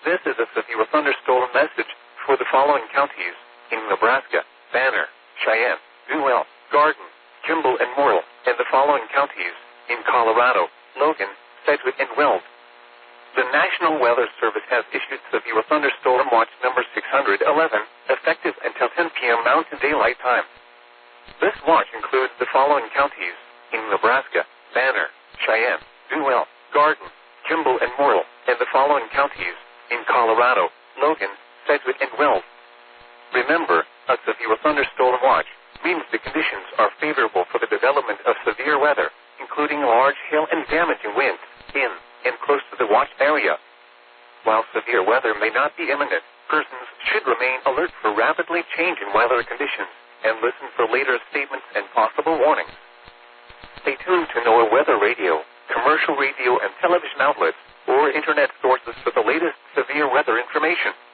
This is a severe thunderstorm message for the following counties in Nebraska: Banner, Cheyenne, Buell, Garden, Kimball, and Morrill, and the following counties in Colorado: Logan, Sedgwick, and Weld. The National Weather Service has issued severe thunderstorm watch number 611, effective until 10 p.m. Mountain Daylight Time. This watch includes the following counties in Nebraska: Banner, Cheyenne, Buell, Garden, Kimball, and Morrill, and the following counties in Colorado: Logan, Sedgwick, and Weld. Remember, a severe thunderstorm watch means the conditions are favorable for the development of severe weather, including large hail and damaging winds in and close to the watched area. While severe weather may not be imminent, persons should remain alert for rapidly changing weather conditions and listen for later statements and possible warnings. Stay tuned to NOAA Weather Radio, commercial radio and television outlets, or internet sources for the latest severe weather information.